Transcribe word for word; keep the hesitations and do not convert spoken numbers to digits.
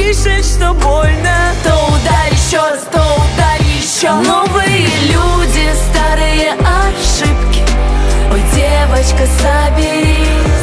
слышать, что больно. То ударь еще раз, то ударь еще. Новые люди, старые ошибки. Ой, девочка, соберись.